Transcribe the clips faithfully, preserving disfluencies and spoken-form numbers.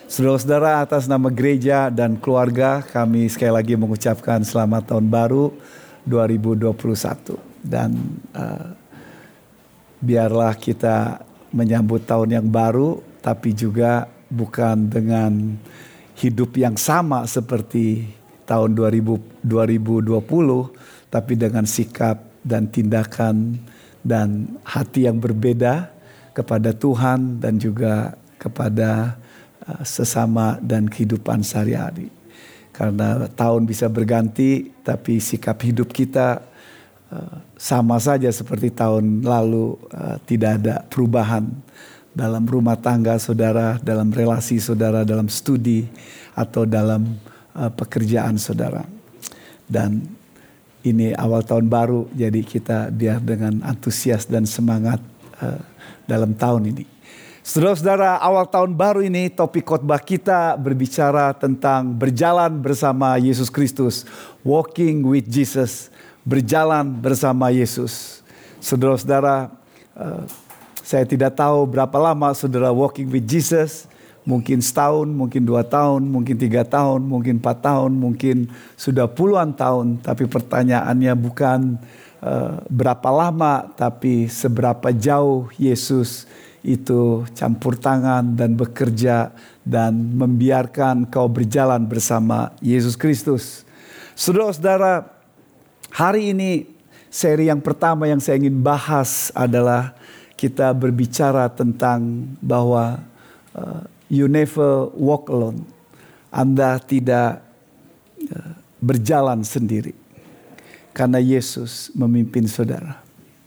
Saudara-saudara, atas nama gereja dan keluarga, kami sekali lagi mengucapkan selamat tahun baru dua ribu dua puluh satu. Dan uh, biarlah kita menyambut tahun yang baru, tapi juga bukan dengan hidup yang sama seperti tahun dua ribu dua puluh, tapi dengan sikap dan tindakan dan hati yang berbeda kepada Tuhan dan juga kepada uh, sesama dan kehidupan sehari-hari. Karena tahun bisa berganti, tapi sikap hidup kita uh, sama saja seperti tahun lalu, uh, tidak ada perubahan dalam rumah tangga saudara, dalam relasi saudara, dalam studi atau dalam uh, pekerjaan saudara. Dan ini awal tahun baru, jadi kita biar dengan antusias dan semangat uh, dalam tahun ini. Saudara-saudara, awal tahun baru ini topik khotbah kita berbicara tentang berjalan bersama Yesus Kristus. Walking with Jesus, berjalan bersama Yesus. Saudara-saudara, uh, saya tidak tahu berapa lama saudara walking with Jesus. Mungkin setahun, mungkin dua tahun, mungkin tiga tahun, mungkin empat tahun, mungkin sudah puluhan tahun. Tapi pertanyaannya bukan uh, berapa lama, tapi seberapa jauh Yesus itu campur tangan dan bekerja dan membiarkan kau berjalan bersama Yesus Kristus. Saudara-saudara, hari ini seri yang pertama yang saya ingin bahas adalah kita berbicara tentang bahwa uh, you never walk alone. Anda tidak uh, berjalan sendiri. Karena Yesus memimpin saudara.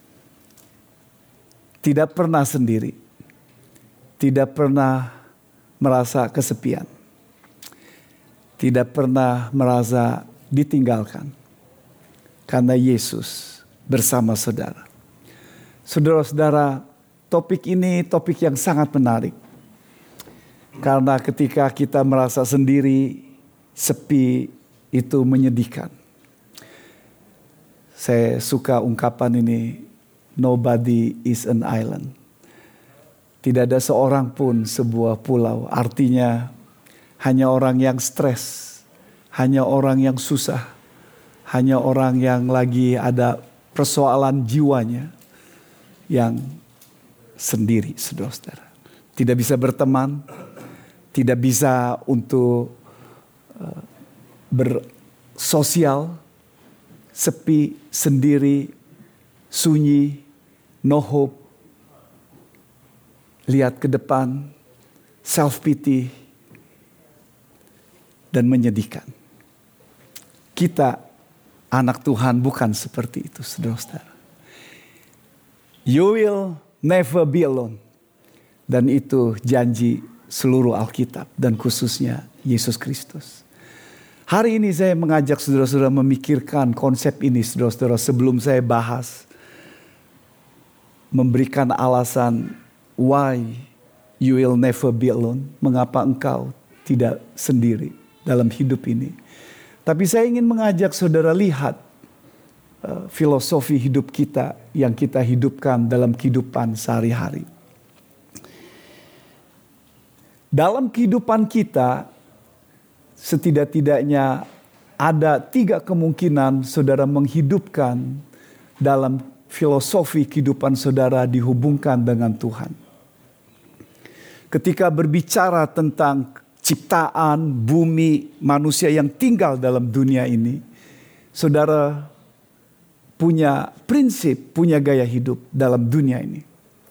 Tidak pernah sendiri. Tidak pernah merasa kesepian. Tidak pernah merasa ditinggalkan. Karena Yesus bersama saudara. Saudara-saudara, topik ini topik yang sangat menarik. Karena ketika kita merasa sendiri, sepi, itu menyedihkan. Saya suka ungkapan ini, nobody is an island. Tidak ada seorang pun sebuah pulau. Artinya hanya orang yang stres, hanya orang yang susah, hanya orang yang lagi ada persoalan jiwanya yang sendiri, saudara-saudara. Tidak bisa berteman, tidak bisa untuk uh, bersosial, sepi, sendiri, sunyi, no hope. Lihat ke depan, self-pity, dan menyedihkan. Kita, anak Tuhan, bukan seperti itu, saudara-saudara. You will never be alone. Dan itu janji seluruh Alkitab dan khususnya Yesus Kristus. Hari ini saya mengajak saudara-saudara memikirkan konsep ini, saudara-saudara, sebelum saya bahas. Memberikan alasan why you will never be alone. Mengapa engkau tidak sendiri dalam hidup ini. Tapi saya ingin mengajak saudara lihat uh, filosofi hidup kita yang kita hidupkan dalam kehidupan sehari-hari. Dalam kehidupan kita, setidak-tidaknya ada tiga kemungkinan saudara menghidupkan dalam filosofi kehidupan saudara dihubungkan dengan Tuhan. Ketika berbicara tentang ciptaan, bumi, manusia yang tinggal dalam dunia ini, saudara punya prinsip, punya gaya hidup dalam dunia ini.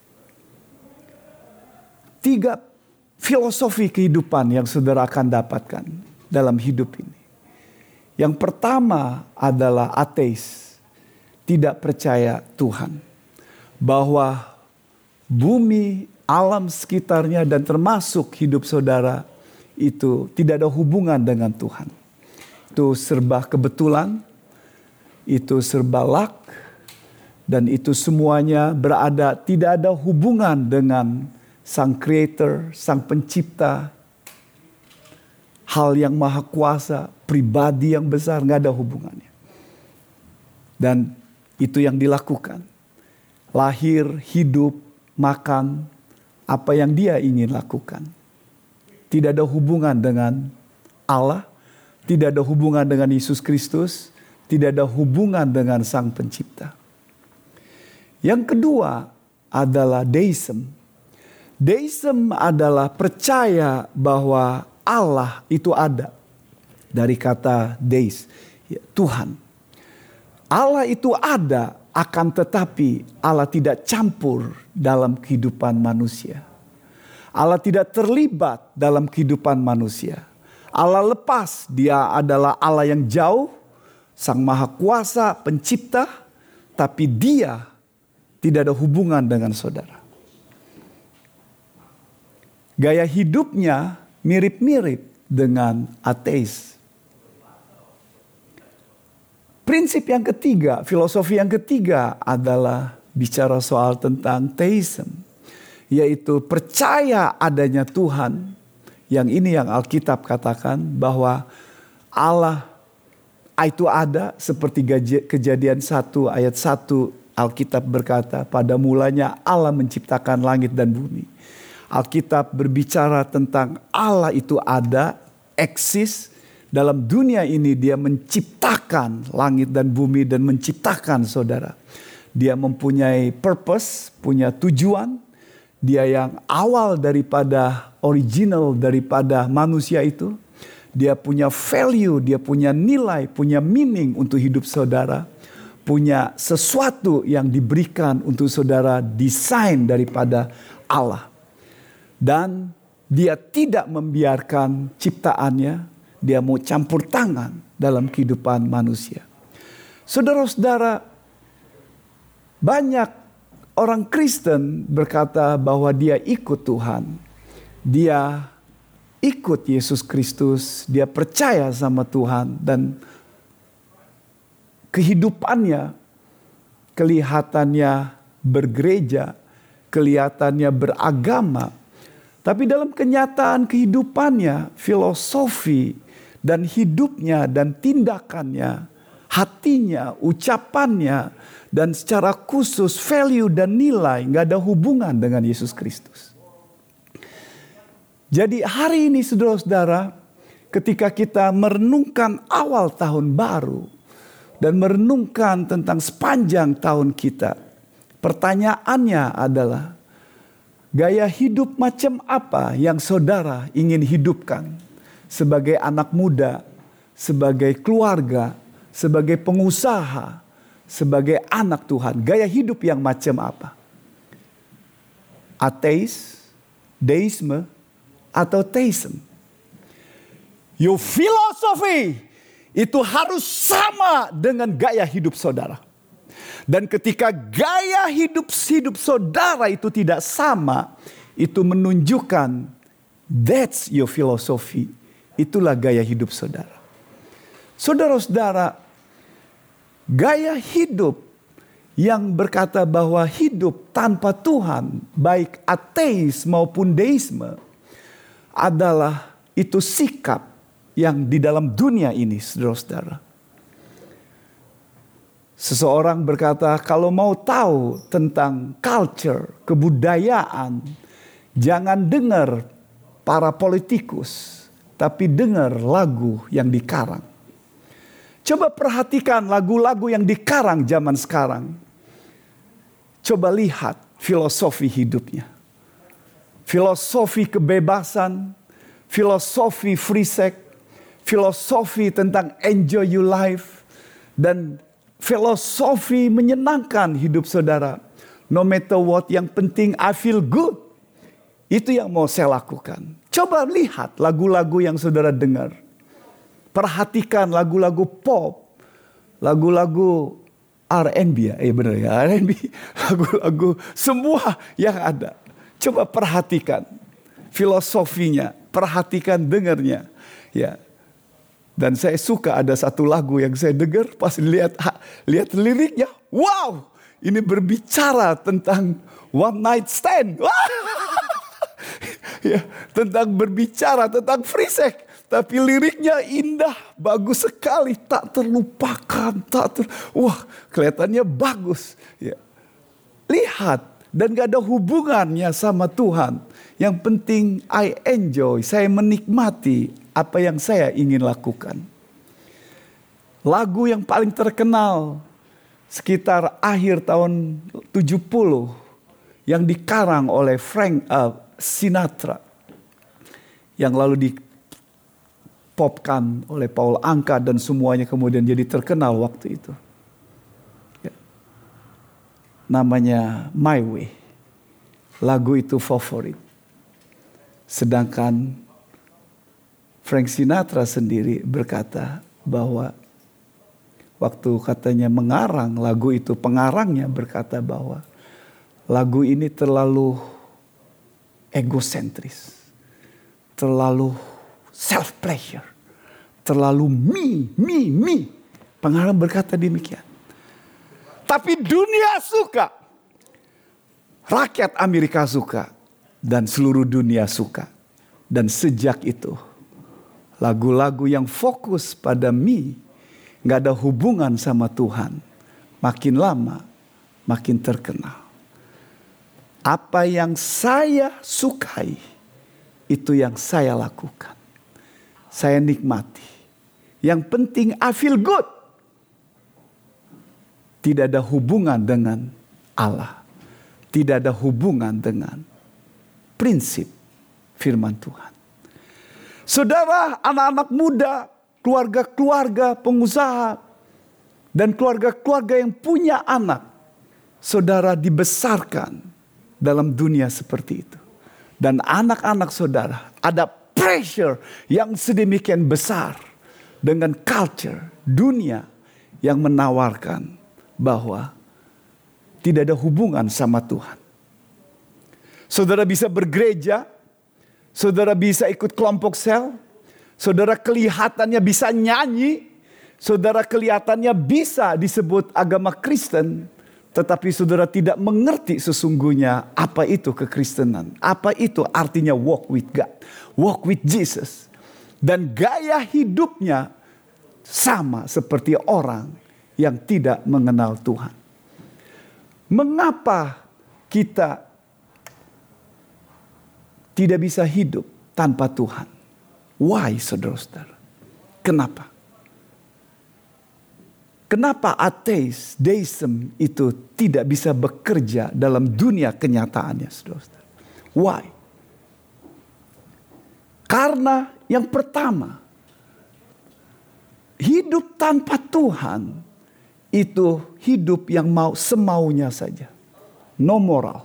Tiga filosofi kehidupan yang saudara akan dapatkan dalam hidup ini. Yang pertama adalah ateis, tidak percaya Tuhan. Bahwa bumi, alam sekitarnya dan termasuk hidup saudara itu tidak ada hubungan dengan Tuhan. Itu serba kebetulan, itu serba luck, dan itu semuanya berada tidak ada hubungan dengan Sang Creator, Sang Pencipta, hal yang maha kuasa, pribadi yang besar, nggak ada hubungannya. Dan itu yang dilakukan. Lahir, hidup, makan, apa yang dia ingin lakukan. tidak ada hubungan dengan Allah, tidak ada hubungan dengan Yesus Kristus, tidak ada hubungan dengan Sang Pencipta. Yang kedua adalah deism. Deism adalah percaya bahwa Allah itu ada. Dari kata deis, ya, Tuhan. Allah itu ada, akan tetapi Allah tidak campur dalam kehidupan manusia. Allah tidak terlibat dalam kehidupan manusia. Allah lepas, dia adalah Allah yang jauh, Sang Maha Kuasa, Pencipta, tapi dia tidak ada hubungan dengan saudara. Gaya hidupnya mirip-mirip dengan ateis. Prinsip yang ketiga, filosofi yang ketiga adalah bicara soal tentang theism. Yaitu percaya adanya Tuhan. Yang ini yang Alkitab katakan bahwa Allah itu ada, seperti Kejadian satu ayat satu Alkitab berkata, pada mulanya Allah menciptakan langit dan bumi. Alkitab berbicara tentang Allah itu ada, eksis. Dalam dunia ini dia menciptakan langit dan bumi dan menciptakan saudara. Dia mempunyai purpose, punya tujuan. Dia yang awal daripada original daripada manusia itu. Dia punya value, dia punya nilai, punya meaning untuk hidup saudara. Punya sesuatu yang diberikan untuk saudara, desain daripada Allah. Dan dia tidak membiarkan ciptaannya, dia mau campur tangan dalam kehidupan manusia. Saudara-saudara, banyak orang Kristen berkata bahwa dia ikut Tuhan. Dia ikut Yesus Kristus, dia percaya sama Tuhan dan kehidupannya kelihatannya bergereja, kelihatannya beragama. Tapi dalam kenyataan kehidupannya, filosofi dan hidupnya dan tindakannya, hatinya, ucapannya, dan secara khusus value dan nilai gak ada hubungan dengan Yesus Kristus. Jadi hari ini saudara-saudara, ketika kita merenungkan awal tahun baru dan merenungkan tentang sepanjang tahun kita, pertanyaannya adalah, gaya hidup macam apa yang saudara ingin hidupkan sebagai anak muda, sebagai keluarga, sebagai pengusaha, sebagai anak Tuhan? Gaya hidup yang macam apa? Ateis, deisme, atau theism? Your philosophy itu harus sama dengan gaya hidup saudara. Dan ketika gaya hidup hidup saudara itu tidak sama, itu menunjukkan that's your philosophy. Itulah gaya hidup saudara. Saudara-saudara, gaya hidup yang berkata bahwa hidup tanpa Tuhan, baik ateis maupun deisme, adalah itu sikap yang di dalam dunia ini, saudara-saudara. Seseorang berkata, kalau mau tahu tentang culture, kebudayaan, jangan dengar para politikus, tapi dengar lagu yang dikarang. Coba perhatikan lagu-lagu yang dikarang zaman sekarang. Coba lihat filosofi hidupnya. Filosofi kebebasan, filosofi free sex, filosofi tentang enjoy your life, dan filosofi menyenangkan hidup saudara. No matter what, yang penting I feel good. Itu yang mau saya lakukan. Coba lihat lagu-lagu yang saudara dengar. Perhatikan lagu-lagu pop, lagu-lagu R and B ya, eh benar ya R and B, lagu-lagu semua yang ada. Coba perhatikan filosofinya, perhatikan dengarnya, ya. Dan saya suka ada satu lagu yang saya dengar pas lihat lihat liriknya, wow, ini berbicara tentang one night stand. Ya, tentang berbicara tentang free sex, tapi liriknya indah, bagus sekali, tak terlupakan, tak ter, wah kelihatannya bagus. Ya. Lihat, dan gak ada hubungannya sama Tuhan. Yang penting I enjoy, saya menikmati apa yang saya ingin lakukan. Lagu yang paling terkenal sekitar akhir tahun tujuh puluh yang dikarang oleh Frank uh, Sinatra, yang lalu dipopkan oleh Paul Anka dan semuanya kemudian jadi terkenal waktu itu. Ya. Namanya My Way. Lagu itu favorit. Sedangkan Frank Sinatra sendiri berkata bahwa waktu katanya mengarang lagu itu, pengarangnya berkata bahwa lagu ini terlalu egosentris, terlalu self pleasure, terlalu me, me, me. Pengarang berkata demikian. Tapi dunia suka, rakyat Amerika suka, dan seluruh dunia suka. Dan sejak itu lagu-lagu yang fokus pada me, gak ada hubungan sama Tuhan, makin lama makin terkenal. Apa yang saya sukai, itu yang saya lakukan. Saya nikmati. Yang penting I feel good. Tidak ada hubungan dengan Allah. Tidak ada hubungan dengan prinsip firman Tuhan. Saudara, anak-anak muda, keluarga-keluarga pengusaha, dan keluarga-keluarga yang punya anak, saudara dibesarkan dalam dunia seperti itu. Dan anak-anak saudara ada pressure yang sedemikian besar dengan culture dunia yang menawarkan bahwa tidak ada hubungan sama Tuhan. Saudara bisa bergereja, saudara bisa ikut kelompok sel, saudara kelihatannya bisa nyanyi, saudara kelihatannya bisa disebut agama Kristen, tetapi saudara tidak mengerti sesungguhnya apa itu kekristenan. Apa itu artinya walk with God, walk with Jesus. Dan gaya hidupnya sama seperti orang yang tidak mengenal Tuhan. Mengapa kita tidak bisa hidup tanpa Tuhan? Why, saudara-saudara? Kenapa? Kenapa ateis, deism itu tidak bisa bekerja dalam dunia kenyataannya, saudara-saudara? Why? Karena yang pertama, hidup tanpa Tuhan itu hidup yang mau semaunya saja. No moral.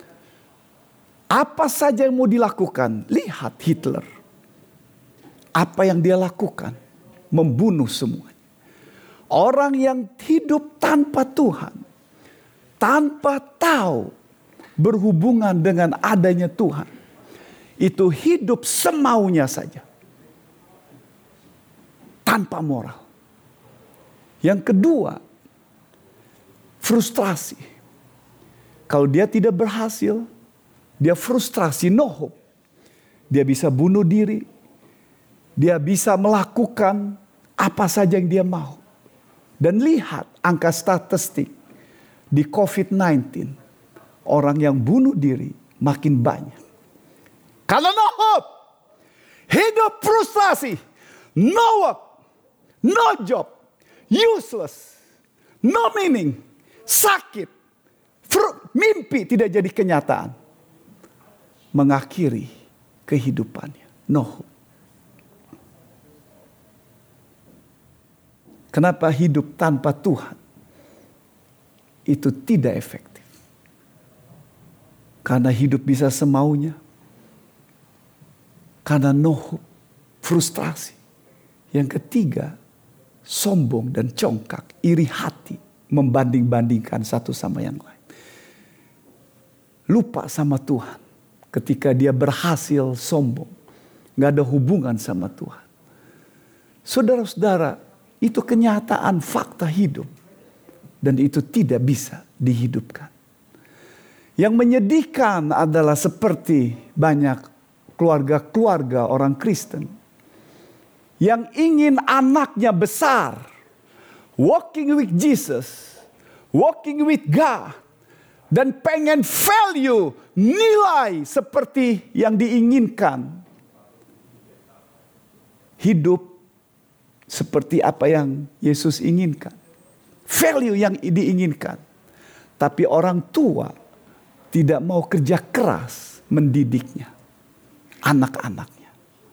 Apa saja yang mau dilakukan, lihat Hitler. Apa yang dia lakukan? Membunuh semuanya. Orang yang hidup tanpa Tuhan, tanpa tahu berhubungan dengan adanya Tuhan, itu hidup semaunya saja. Tanpa moral. Yang kedua, frustrasi. Kalau dia tidak berhasil, dia frustrasi, no hope. Dia bisa bunuh diri. Dia bisa melakukan apa saja yang dia mau. Dan lihat angka statistik di covid sembilan belas. Orang yang bunuh diri makin banyak. Karena no hope. Hidup frustrasi. No work. No job. Useless. No meaning. Sakit. Mimpi tidak jadi kenyataan. Mengakhiri kehidupannya. No hope. Kenapa hidup tanpa Tuhan itu tidak efektif? Karena hidup bisa semaunya. Karena no hope, frustrasi. Yang ketiga, sombong dan congkak, iri hati, membanding-bandingkan satu sama yang lain. Lupa sama Tuhan. Ketika dia berhasil sombong, gak ada hubungan sama Tuhan. Saudara-saudara, itu kenyataan fakta hidup. Dan itu tidak bisa dihidupkan. Yang menyedihkan adalah seperti banyak keluarga-keluarga orang Kristen. Yang ingin anaknya besar. Walking with Jesus. Walking with God. dan pengen value, nilai seperti yang diinginkan. Hidup seperti apa yang Yesus inginkan. Value yang diinginkan. Tapi orang tua tidak mau kerja keras mendidiknya. Anak-anaknya.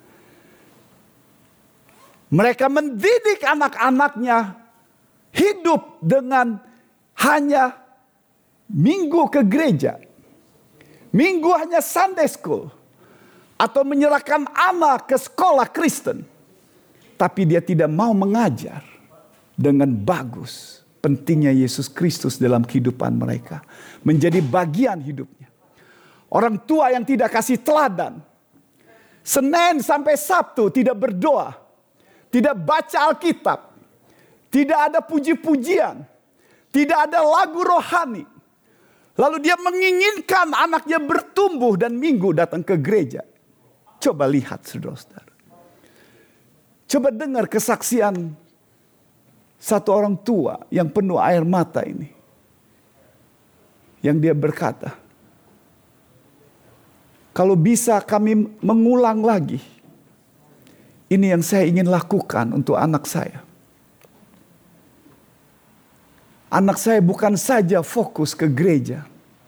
Mereka mendidik anak-anaknya hidup dengan hanya minggu ke gereja. Minggu hanya Sunday school. Atau menyerahkan anak ke sekolah Kristen. Tapi dia tidak mau mengajar dengan bagus pentingnya Yesus Kristus dalam kehidupan mereka. Menjadi bagian hidupnya. Orang tua yang tidak kasih teladan. Senin sampai Sabtu tidak berdoa. Tidak baca Alkitab. Tidak ada puji-pujian. Tidak ada lagu rohani. Lalu dia menginginkan anaknya bertumbuh dan minggu datang ke gereja. Coba lihat saudara-saudara. Coba dengar kesaksian satu orang tua yang penuh air mata ini. Yang dia berkata, kalau bisa kami mengulang lagi. Ini yang saya ingin lakukan untuk anak saya. Anak saya bukan saja fokus ke gereja.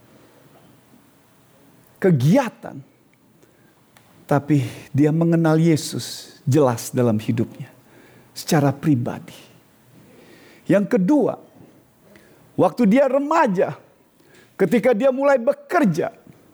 Kegiatan. Tapi dia mengenal Yesus jelas dalam hidupnya. Secara pribadi. Yang kedua. Waktu dia remaja. Ketika dia mulai bekerja.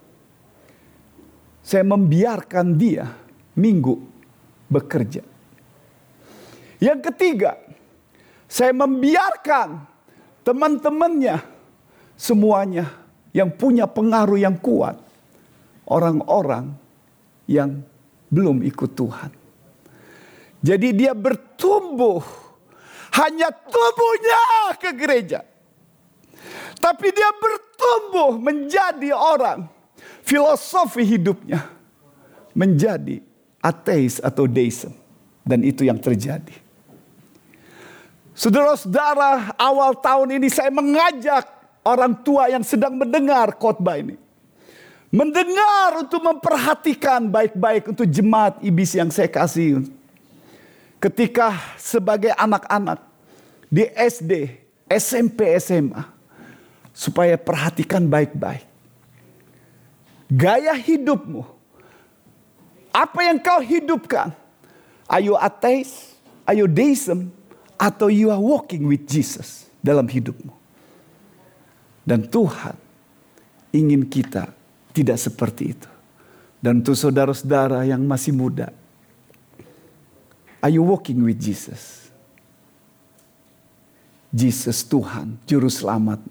Saya membiarkan dia minggu bekerja. Yang ketiga. Saya membiarkan teman-temannya semuanya yang punya pengaruh yang kuat. Orang-orang yang belum ikut Tuhan. Jadi dia bertumbuh. Hanya tumbuhnya ke gereja. Tapi dia bertumbuh menjadi orang. Filosofi hidupnya menjadi ateis atau deism. Dan itu yang terjadi. Saudara-saudara, awal tahun ini saya mengajak orang tua yang sedang mendengar khotbah ini. Mendengar untuk memperhatikan baik-baik untuk jemaat ibis yang saya kasih. Ketika sebagai anak-anak di S D, S M P, S M A. Supaya perhatikan baik-baik. Gaya hidupmu. Apa yang kau hidupkan? Are you atheist? Are you deism? Atau you are walking with Jesus dalam hidupmu. Dan Tuhan ingin kita tidak seperti itu. Dan untuk saudara-saudara yang masih muda. Are you walking with Jesus? Jesus Tuhan, Juru Selamatmu.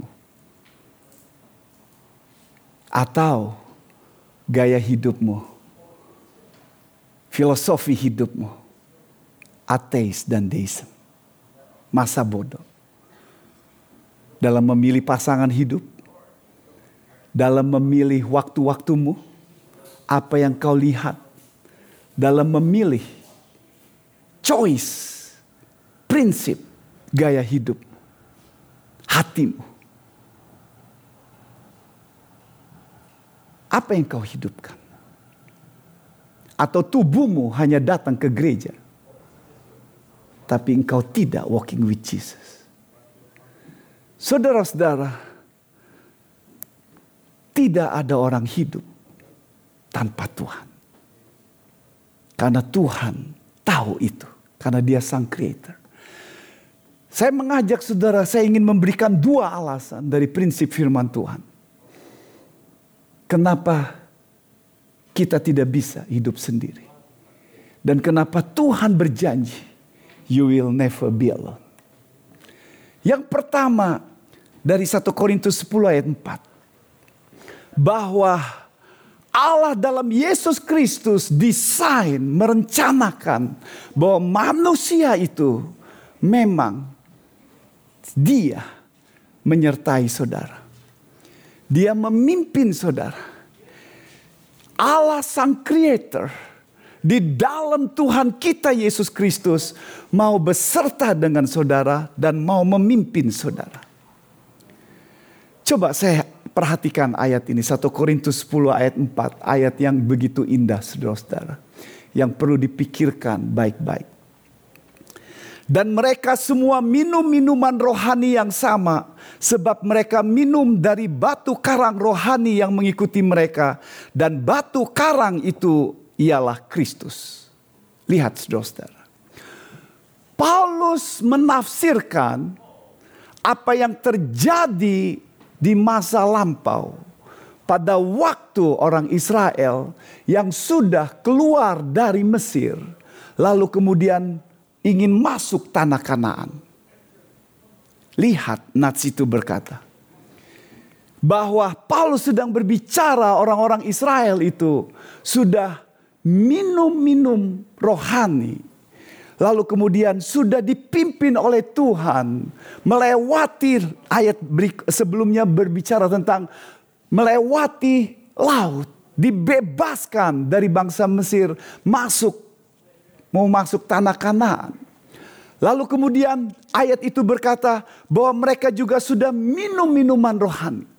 Atau gaya hidupmu, filosofi hidupmu, ateis dan deism. Masa bodoh. Dalam memilih pasangan hidup. Dalam memilih waktu-waktumu. Apa yang kau lihat. Dalam memilih. Choice. Prinsip. Gaya hidup. Hatimu. Apa yang kau hidupkan? Atau tubuhmu hanya datang ke gereja. Tapi engkau tidak walking with Jesus. Saudara-saudara, tidak ada orang hidup tanpa Tuhan. Karena Tuhan tahu itu. Karena dia sang creator. Saya mengajak saudara, saya ingin memberikan dua alasan dari prinsip firman Tuhan. Kenapa kita tidak bisa hidup sendiri. Dan kenapa Tuhan berjanji. You will never be alone. Yang pertama dari satu Korintus sepuluh ayat empat. Bahwa Allah dalam Yesus Kristus desain, merencanakan bahwa manusia itu memang dia menyertai saudara. Dia memimpin saudara. Allah sang creator. Di dalam Tuhan kita Yesus Kristus mau beserta dengan saudara dan mau memimpin saudara. Coba saya perhatikan ayat ini. satu Korintus sepuluh ayat empat. Ayat yang begitu indah, saudara-saudara. Yang perlu dipikirkan baik-baik. Dan mereka semua minum minuman rohani yang sama. Sebab mereka minum dari batu karang rohani yang mengikuti mereka. Dan batu karang itu ialah Kristus. Lihat, saudara-saudara. Paulus menafsirkan apa yang terjadi di masa lampau. Pada waktu orang Israel yang sudah keluar dari Mesir. Lalu kemudian ingin masuk tanah Kanaan. Lihat, Nats itu berkata. Bahwa Paulus sedang berbicara orang-orang Israel itu sudah minum-minum rohani. Lalu kemudian sudah dipimpin oleh Tuhan. Melewati ayat sebelumnya berbicara tentang melewati laut. Dibebaskan dari bangsa Mesir. Masuk. Mau masuk tanah Kanaan. Lalu kemudian ayat itu berkata bahwa mereka juga sudah minum minuman rohani.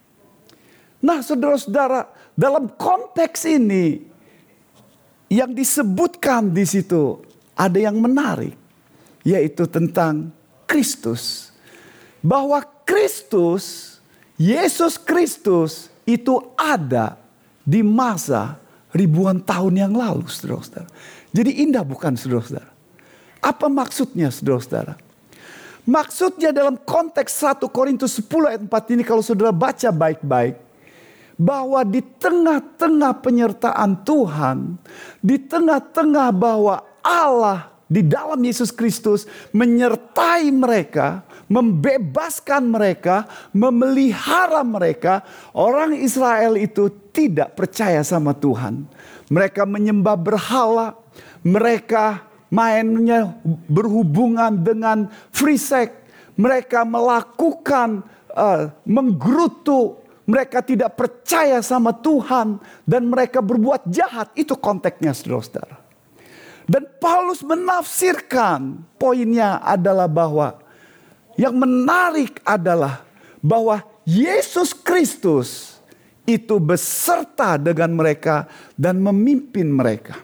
Nah, saudara-saudara, dalam konteks ini yang disebutkan di situ ada yang menarik, yaitu tentang Kristus. Bahwa Kristus, Yesus Kristus itu ada di masa ribuan tahun yang lalu, saudara-saudara. Jadi indah bukan, saudara-saudara? Apa maksudnya, saudara-saudara? Maksudnya dalam konteks satu Korintus sepuluh ayat empat ini, kalau saudara baca baik-baik, bahwa di tengah-tengah penyertaan Tuhan, di tengah-tengah bahwa Allah di dalam Yesus Kristus menyertai mereka, membebaskan mereka, memelihara mereka. Orang Israel itu tidak percaya sama Tuhan. Mereka menyembah berhala, mereka mainnya berhubungan dengan free sex, mereka melakukan uh, menggerutu, mereka tidak percaya sama Tuhan dan mereka berbuat jahat. Itu konteksnya, saudara-saudara. Dan Paulus menafsirkan poinnya adalah bahwa yang menarik adalah bahwa Yesus Kristus itu beserta dengan mereka dan memimpin mereka.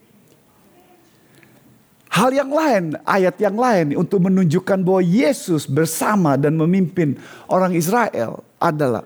Hal yang lain, ayat yang lain untuk menunjukkan bahwa Yesus bersama dan memimpin orang Israel adalah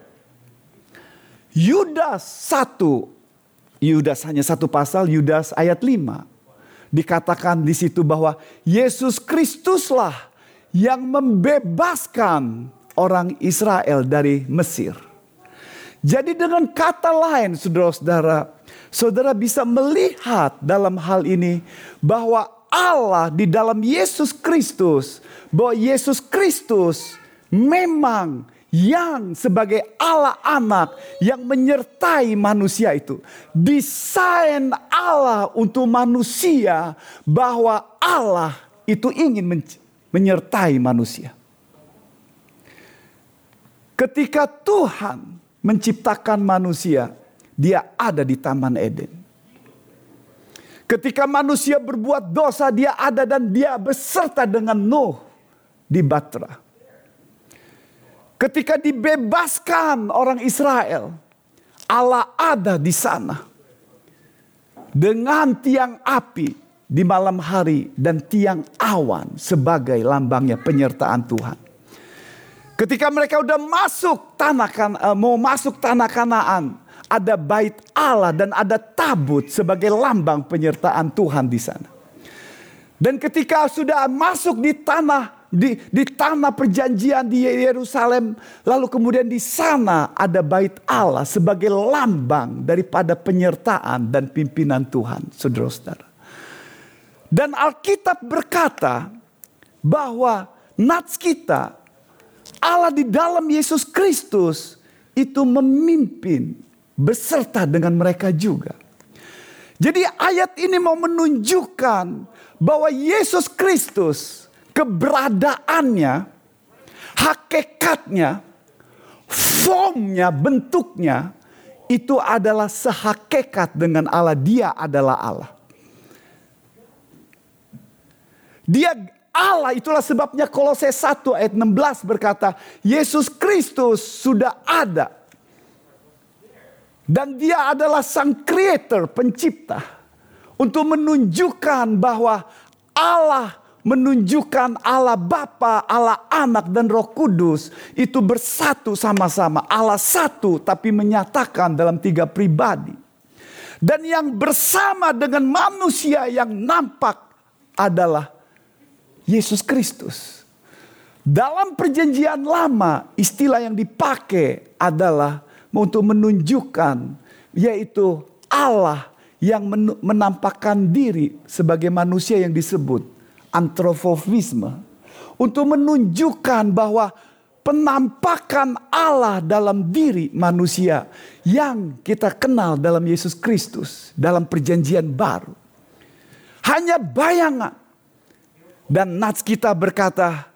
Yudas satu. Yudas hanya satu pasal, Yudas ayat lima. Dikatakan di situ bahwa Yesus Kristuslah yang membebaskan orang Israel dari Mesir. Jadi dengan kata lain, saudara-saudara, saudara bisa melihat dalam hal ini bahwa Allah di dalam Yesus Kristus, bahwa Yesus Kristus memang yang sebagai Allah anak yang menyertai manusia itu. Desain Allah untuk manusia bahwa Allah itu ingin men- menyertai manusia. Ketika Tuhan menciptakan manusia, dia ada di Taman Eden. Ketika manusia berbuat dosa, dia ada dan dia beserta dengan Nuh di Batra. Ketika dibebaskan orang Israel, Allah ada di sana. Dengan tiang api di malam hari dan tiang awan sebagai lambangnya penyertaan Tuhan. Ketika mereka udah masuk tanah kan, mau masuk tanah Kanaan, ada bait Allah dan ada tabut sebagai lambang penyertaan Tuhan di sana. Dan ketika sudah masuk di tanah Di, di tanah perjanjian di Yerusalem. Lalu kemudian di sana ada bait Allah sebagai lambang daripada penyertaan dan pimpinan Tuhan, saudara-saudara. Dan Alkitab berkata bahwa nats kita, Allah di dalam Yesus Kristus itu memimpin beserta dengan mereka juga. Jadi ayat ini mau menunjukkan bahwa Yesus Kristus keberadaannya, hakikatnya, formnya, bentuknya itu adalah sehakikat dengan Allah. Dia adalah Allah. Dia Allah, itulah sebabnya Kolose satu ayat enam belas berkata, Yesus Kristus sudah ada Dan dia adalah sang creator, pencipta. Untuk menunjukkan bahwa Allah menunjukkan Allah Bapa, Allah Anak dan Roh Kudus itu bersatu sama-sama. Allah satu tapi menyatakan dalam tiga pribadi. Dan yang bersama dengan manusia yang nampak adalah Yesus Kristus. Dalam perjanjian lama istilah yang dipakai adalah untuk menunjukkan yaitu Allah yang menampakkan diri sebagai manusia yang disebut antropovisme. Untuk menunjukkan bahwa penampakan Allah dalam diri manusia yang kita kenal dalam Yesus Kristus. Dalam perjanjian baru. Hanya bayangan. Dan nats kita berkata,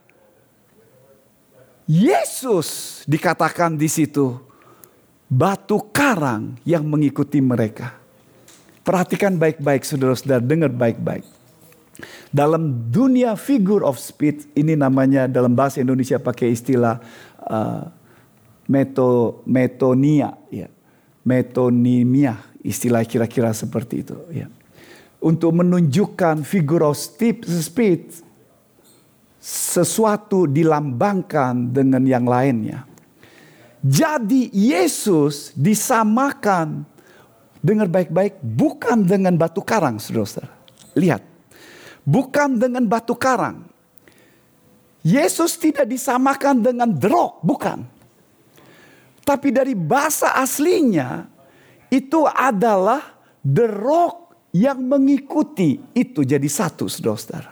Yesus dikatakan di situ batu karang yang mengikuti mereka. Perhatikan baik-baik saudara-saudara, dengar baik-baik. Dalam dunia figure of speech, ini namanya dalam bahasa Indonesia pakai istilah uh, meto, metonia, ya. Metonimia, istilah kira-kira seperti itu. Ya. Untuk menunjukkan figure of speech, sesuatu dilambangkan dengan yang lainnya. Jadi Yesus disamakan, dengar baik-baik, bukan dengan batu karang, saudara-saudara. Lihat, bukan dengan batu karang. Yesus tidak disamakan dengan the rock, bukan. Tapi dari bahasa aslinya, itu adalah the rock yang mengikuti. Itu jadi satu, saudara-saudara.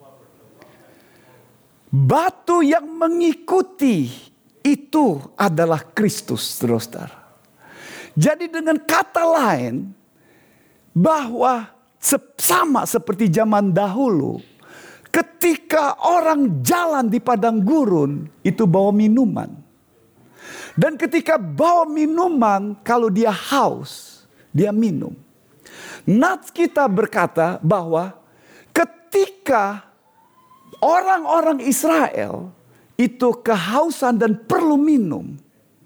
Batu yang mengikuti itu adalah Kristus, saudara-saudara. Jadi dengan kata lain, bahwa sama seperti zaman dahulu, ketika orang jalan di padang gurun, itu bawa minuman. Dan ketika bawa minuman, kalau dia haus, dia minum. Nats kita berkata bahwa ketika orang-orang Israel itu kehausan dan perlu minum,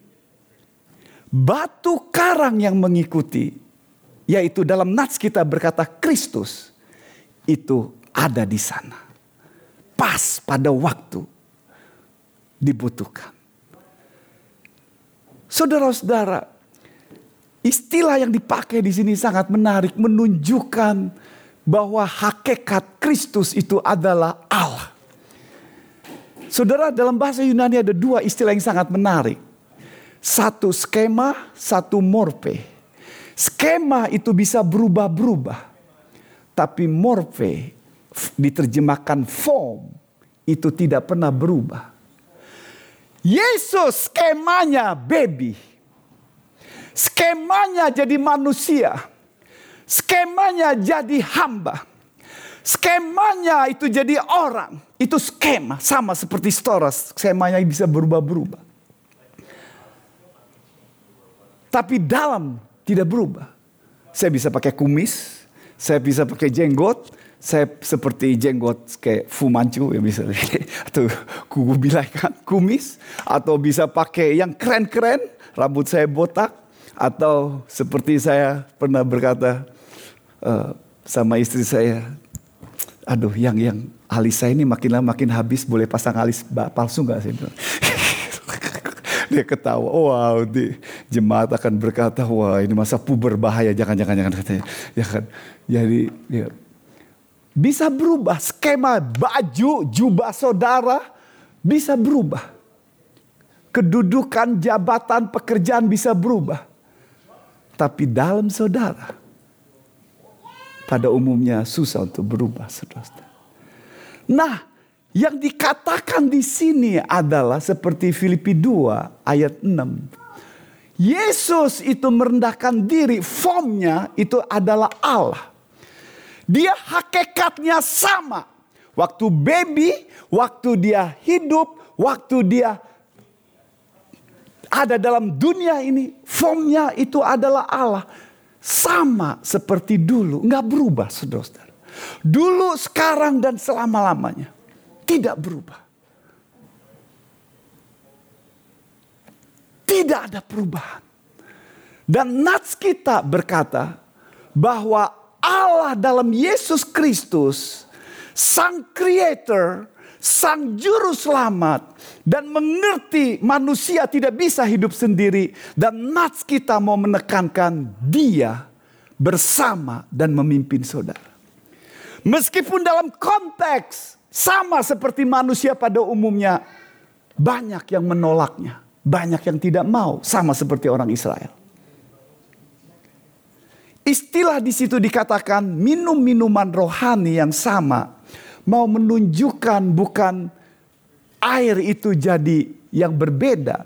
batu karang yang mengikuti, yaitu dalam nats kita berkata Kristus, itu ada di sana. Pas pada waktu dibutuhkan. Saudara-saudara, istilah yang dipakai di sini sangat menarik, menunjukkan bahwa hakikat Kristus itu adalah Allah. Saudara, dalam bahasa Yunani ada dua istilah yang sangat menarik. Satu skema, satu morfe. Skema itu bisa berubah-berubah. Tapi morfe diterjemahkan form, itu tidak pernah berubah. Yesus skemanya baby. Skemanya jadi manusia. Skemanya jadi hamba. Skemanya itu jadi orang. Itu skema, sama seperti storas. Skemanya bisa berubah-berubah. Tapi dalam tidak berubah. Saya bisa pakai kumis, saya bisa pakai jenggot, saya seperti jenggot kayak Fu Manchu ya bisa, atau kuku bilai kan, kumis, atau bisa pakai yang keren-keren, rambut saya botak, atau seperti saya pernah berkata uh, sama istri saya, aduh yang yang alis saya ini makin lama makin habis, boleh pasang alis palsu nggak saya bilang. Dia ketawa, wow, di, jemaat akan berkata, wah ini masa puber bahaya, jangan, jangan, jangan katanya. Jangan. Jadi ya, bisa berubah, skema baju, jubah saudara bisa berubah. Kedudukan, jabatan, pekerjaan bisa berubah. Tapi dalam saudara, pada umumnya susah untuk berubah, saudara. Nah, yang dikatakan di sini adalah seperti Filipi dua ayat enam. Yesus itu merendahkan diri, formnya itu adalah Allah. Dia hakikatnya sama. Waktu baby, waktu dia hidup, waktu dia ada dalam dunia ini, formnya itu adalah Allah. Sama seperti dulu, nggak berubah, saudara-saudara. Dulu, sekarang, dan selama-lamanya. Tidak berubah. Tidak ada perubahan. Dan nats kita berkata bahwa Allah dalam Yesus Kristus, Sang Creator, Sang Juru Selamat, dan mengerti manusia tidak bisa hidup sendiri. Dan nats kita mau menekankan Dia bersama dan memimpin saudara. Meskipun dalam konteks sama seperti manusia pada umumnya, banyak yang menolaknya, banyak yang tidak mau, sama seperti orang Israel. Istilah di situ dikatakan minum minuman rohani yang sama, mau menunjukkan bukan air itu jadi yang berbeda.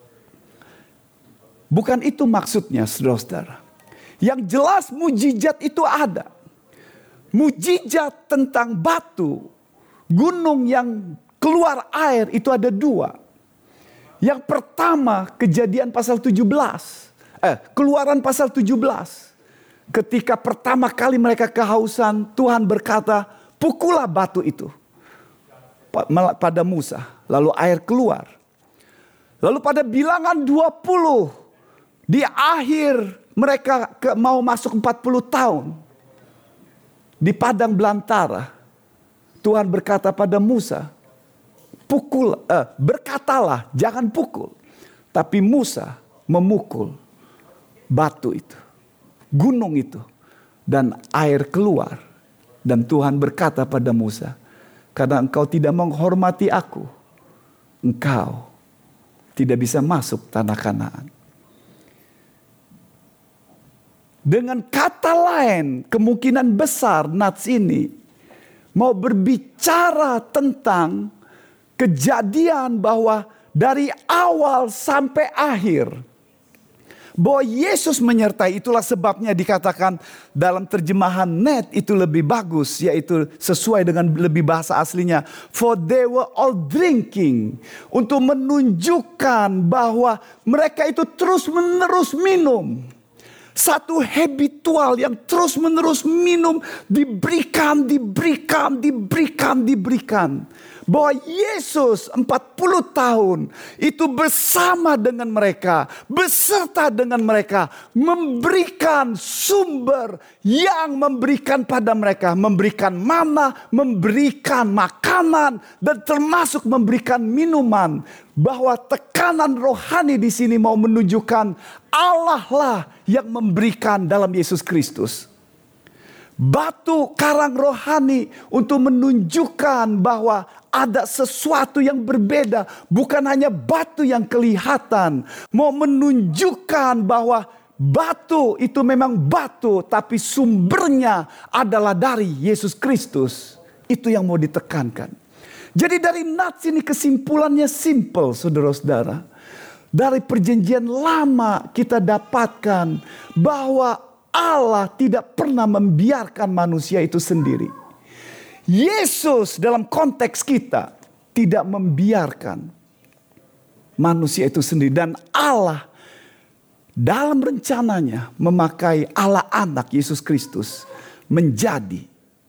Bukan itu maksudnya, saudara-saudara. Yang jelas mujizat itu ada. Mujizat tentang batu, gunung yang keluar air itu ada dua. Yang pertama Kejadian pasal tujuh belas. Eh, Keluaran pasal tujuh belas. Ketika pertama kali mereka kehausan, Tuhan berkata, pukullah batu itu pada Musa. Lalu air keluar. Lalu pada bilangan dua puluh, di akhir mereka ke, mau masuk empat puluh tahun. Di padang belantara, Tuhan berkata pada Musa, pukul, eh, berkatalah, jangan pukul. Tapi Musa memukul batu itu, gunung itu, dan air keluar. Dan Tuhan berkata pada Musa, karena engkau tidak menghormati aku, engkau tidak bisa masuk tanah Kanaan. Dengan kata lain, kemungkinan besar nats ini mau berbicara tentang kejadian bahwa dari awal sampai akhir, bahwa Yesus menyertai. Itulah sebabnya dikatakan dalam terjemahan net itu lebih bagus, yaitu sesuai dengan lebih bahasa aslinya, for they were all drinking, untuk menunjukkan bahwa mereka itu terus menerus minum. Satu habitual yang terus menerus minum, diberikan, diberikan, diberikan, diberikan. Bahwa Yesus empat puluh tahun itu bersama dengan mereka, beserta dengan mereka, memberikan sumber yang memberikan pada mereka, memberikan mana, memberikan makanan, dan termasuk memberikan minuman. Bahwa tekanan rohani di sini mau menunjukkan Allah lah yang memberikan dalam Yesus Kristus. Batu karang rohani untuk menunjukkan bahwa ada sesuatu yang berbeda. Bukan hanya batu yang kelihatan. Mau menunjukkan bahwa batu itu memang batu, tapi sumbernya adalah dari Yesus Kristus. Itu yang mau ditekankan. Jadi dari nats ini kesimpulannya simple, saudara-saudara. Dari perjanjian lama kita dapatkan bahwa Allah tidak pernah membiarkan manusia itu sendiri. Yesus dalam konteks kita tidak membiarkan manusia itu sendiri. Dan Allah dalam rencananya memakai Allah anak Yesus Kristus menjadi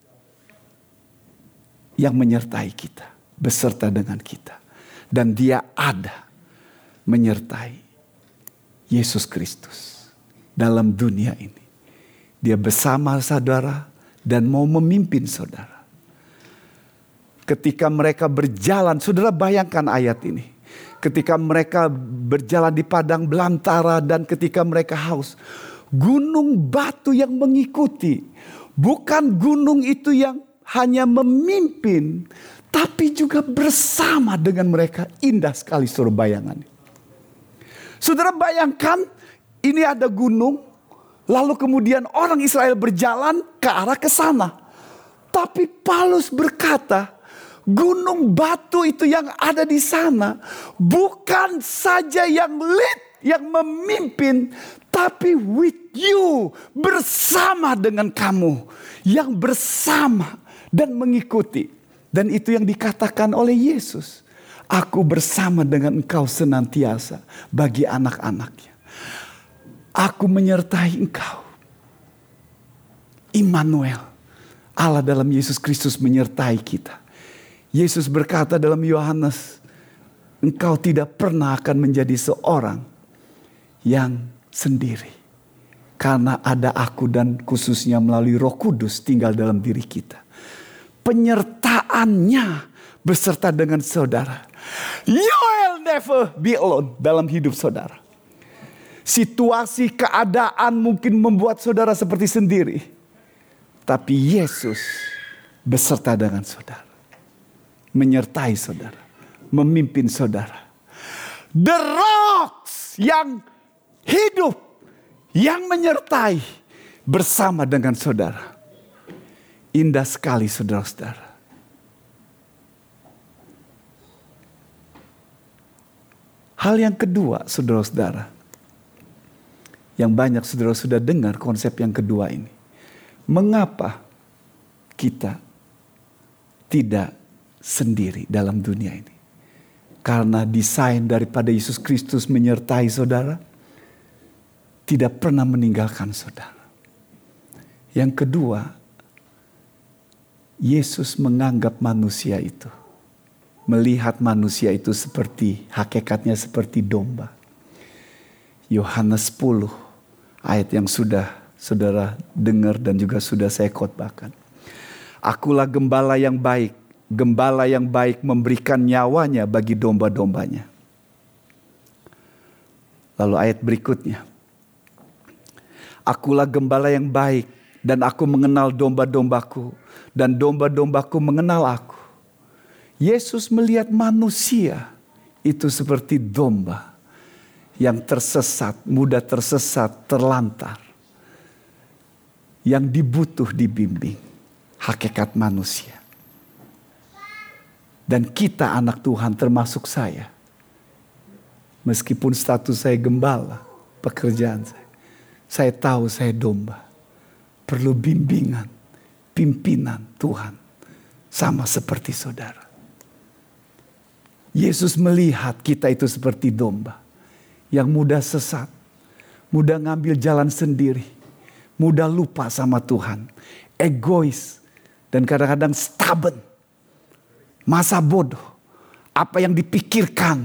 yang menyertai kita, beserta dengan kita. Dan Dia ada menyertai Yesus Kristus dalam dunia ini. Dia bersama saudara dan mau memimpin saudara. Ketika mereka berjalan, saudara bayangkan ayat ini. Ketika mereka berjalan di padang belantara dan ketika mereka haus, gunung batu yang mengikuti. Bukan gunung itu yang hanya memimpin, tapi juga bersama dengan mereka. Indah sekali saudara bayangannya. Saudara bayangkan ini ada gunung, lalu kemudian orang Israel berjalan ke arah ke sana. Tapi Paulus berkata, gunung batu itu yang ada di sana bukan saja yang lead, yang memimpin, tapi with you, bersama dengan kamu, yang bersama dan mengikuti. Dan itu yang dikatakan oleh Yesus. Aku bersama dengan engkau senantiasa bagi anak-anaknya. Aku menyertai engkau. Immanuel, Allah dalam Yesus Kristus menyertai kita. Yesus berkata dalam Yohanes, engkau tidak pernah akan menjadi seorang yang sendiri. Karena ada aku dan khususnya melalui Roh Kudus tinggal dalam diri kita. Penyertaannya beserta dengan saudara. You will never be alone dalam hidup saudara. Situasi keadaan mungkin membuat saudara seperti sendiri. Tapi Yesus beserta dengan saudara. Menyertai saudara. Memimpin saudara. The rocks yang hidup. Yang menyertai bersama dengan saudara. Indah sekali saudara-saudara. Hal yang kedua saudara-saudara. Yang banyak saudara sudah dengar konsep yang kedua ini. Mengapa kita tidak sendiri dalam dunia ini? Karena desain daripada Yesus Kristus menyertai saudara. Tidak pernah meninggalkan saudara. Yang kedua, Yesus menganggap manusia itu, melihat manusia itu seperti, hakikatnya seperti domba. Yohanes sepuluh, ayat yang sudah saudara dengar dan juga sudah saya khotbahkan. Akulah gembala yang baik, gembala yang baik memberikan nyawanya bagi domba-dombanya. Lalu ayat berikutnya. Akulah gembala yang baik dan aku mengenal domba-dombaku dan domba-dombaku mengenal aku. Yesus melihat manusia itu seperti domba yang tersesat, mudah tersesat, terlantar. Yang dibutuh dibimbing, hakikat manusia. Dan kita anak Tuhan termasuk saya. Meskipun status saya gembala, pekerjaan saya. Saya tahu saya domba. Perlu bimbingan, pimpinan Tuhan. Sama seperti saudara. Yesus melihat kita itu seperti domba. Yang mudah sesat. Mudah ngambil jalan sendiri. Mudah lupa sama Tuhan. Egois. Dan kadang-kadang stubborn. Masa bodoh. Apa yang dipikirkan.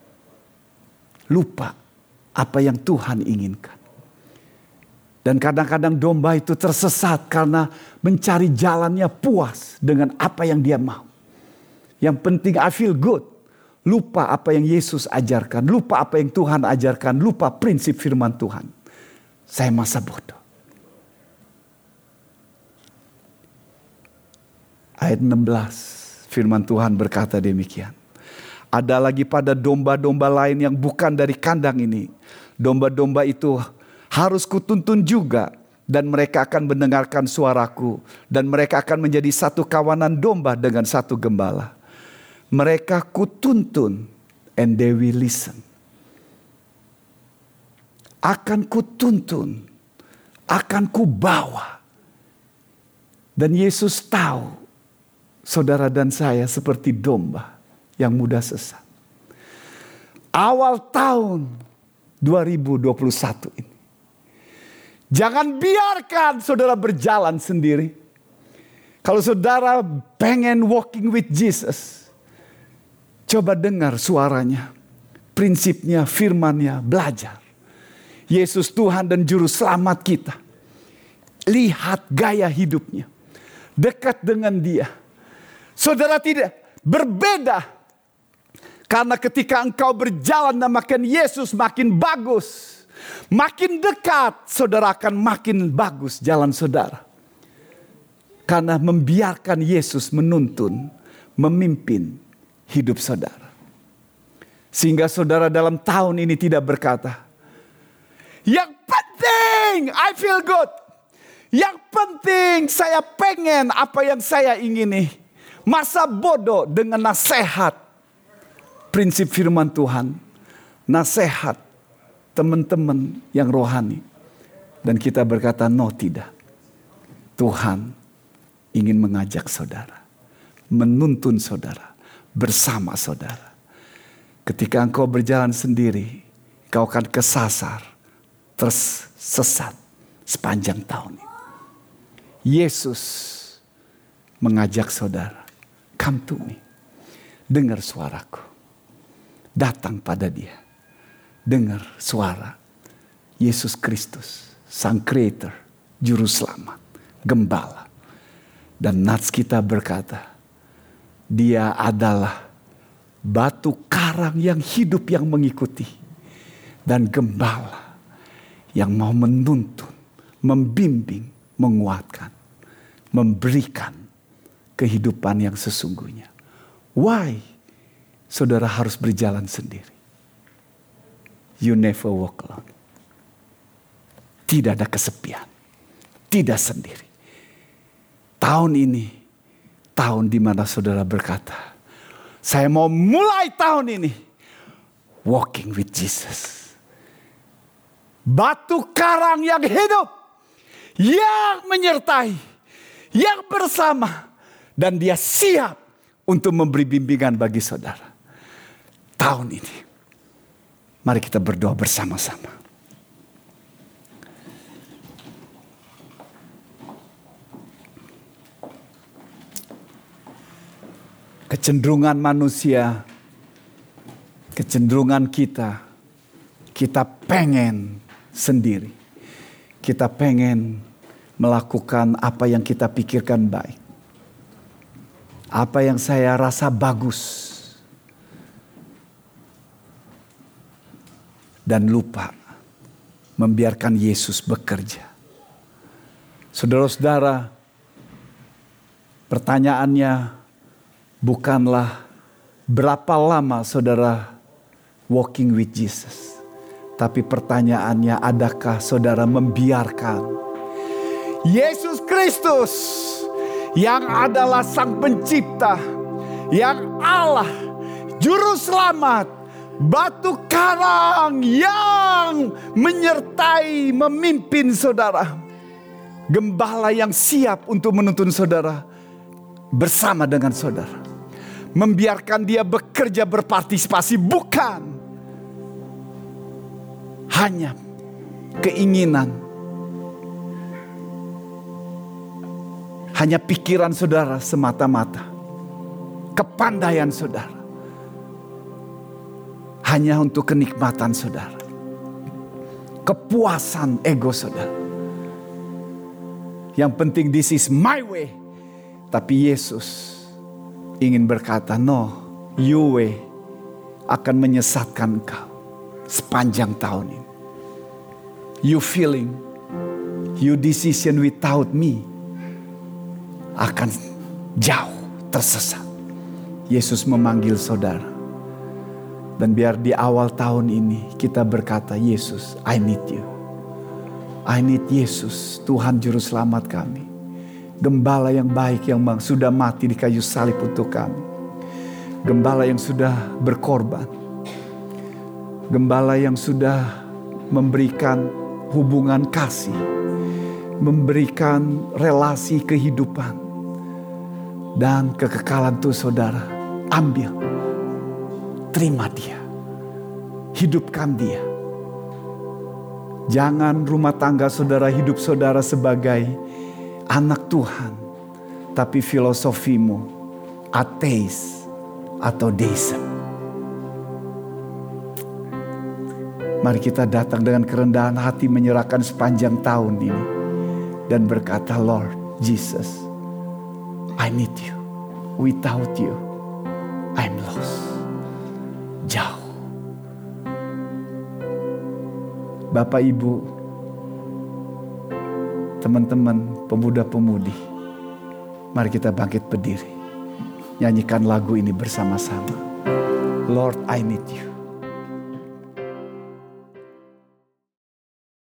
Lupa apa yang Tuhan inginkan. Dan kadang-kadang domba itu tersesat karena mencari jalannya puas dengan apa yang dia mau. Yang penting I feel good. Lupa apa yang Yesus ajarkan. Lupa apa yang Tuhan ajarkan. Lupa prinsip firman Tuhan. Saya masa bodoh. Ayat enam belas. Firman Tuhan berkata demikian. Ada lagi pada domba-domba lain yang bukan dari kandang ini. Domba-domba itu harus kutuntun juga. Dan mereka akan mendengarkan suaraku. Dan mereka akan menjadi satu kawanan domba dengan satu gembala. Mereka kutuntun. And they will listen. Akan kutuntun. Akan kubawa. Dan Yesus tahu. Saudara dan saya seperti domba. Yang mudah sesat. Awal tahun dua ribu dua puluh satu ini. Jangan biarkan saudara berjalan sendiri. Kalau saudara pengen walking with Jesus. Coba dengar suaranya. Prinsipnya, firmannya, belajar. Yesus Tuhan dan Juru Selamat kita. Lihat gaya hidupnya. Dekat dengan dia. Saudara tidak berbeda. Karena ketika engkau berjalan dan makin Yesus makin bagus. Makin dekat, saudara akan makin bagus jalan saudara. Karena membiarkan Yesus menuntun, memimpin hidup saudara. Sehingga saudara dalam tahun ini tidak berkata, yang penting I feel good. Yang penting saya pengen apa yang saya ingini. Masa bodoh dengan nasihat. Prinsip firman Tuhan. Nasihat. Teman-teman yang rohani. Dan kita berkata, no tidak. Tuhan ingin mengajak saudara. Menuntun saudara. Bersama saudara. Ketika engkau berjalan sendiri. Kau akan kesasar. Tersesat. Sepanjang tahun ini. Yesus mengajak saudara. Come to me. Dengar suaraku. Datang pada dia. Dengar suara Yesus Kristus Sang Creator, Juru Selamat, Gembala. Dan nats kita berkata, Dia adalah batu karang yang hidup yang mengikuti. Dan Gembala yang mau menuntun, membimbing, menguatkan, memberikan kehidupan yang sesungguhnya. Why saudara harus berjalan sendiri? You never walk alone. Tidak ada kesepian. Tidak sendiri. Tahun ini, tahun di mana saudara berkata, saya mau mulai tahun ini walking with Jesus. Batu karang yang hidup, yang menyertai, yang bersama, dan dia siap untuk memberi bimbingan bagi saudara. Tahun ini, mari kita berdoa bersama-sama. Kecenderungan manusia, kecenderungan kita, kita pengen sendiri. Kita pengen melakukan apa yang kita pikirkan baik. Apa yang saya rasa bagus. Dan lupa membiarkan Yesus bekerja. Saudara-saudara, pertanyaannya bukanlah berapa lama saudara walking with Jesus. Tapi pertanyaannya, adakah saudara membiarkan Yesus Kristus yang adalah Sang Pencipta, yang Allah, Juru Selamat, batu karang yang menyertai, memimpin saudara, Gembala yang siap untuk menuntun saudara bersama dengan saudara, membiarkan dia bekerja berpartisipasi, bukan hanya keinginan, hanya pikiran saudara semata-mata, kepandaian saudara, hanya untuk kenikmatan saudara, kepuasan ego saudara. Yang penting this is my way. Tapi Yesus ingin berkata, no, your way akan menyesatkan engkau sepanjang tahun ini. You feeling, you decision without me akan jauh tersesat. Yesus memanggil saudara. Dan biar di awal tahun ini kita berkata, Yesus, I need you. I need Yesus, Tuhan Juru Selamat kami. Gembala yang baik yang sudah mati di kayu salib untuk kami. Gembala yang sudah berkorban. Gembala yang sudah memberikan hubungan kasih. Memberikan relasi kehidupan. Dan kekekalan itu saudara, ambil. Terima dia. Hidupkan dia. Jangan rumah tangga saudara, hidup saudara sebagai anak Tuhan, tapi filosofimu ateis atau deism. Mari kita datang dengan kerendahan hati, menyerahkan sepanjang tahun ini dan berkata, Lord Jesus, I need you. Without you, I'm lost. Jauh. Bapak Ibu, teman-teman, pemuda-pemudi, mari kita bangkit berdiri. Nyanyikan lagu ini bersama-sama. Lord, I need you.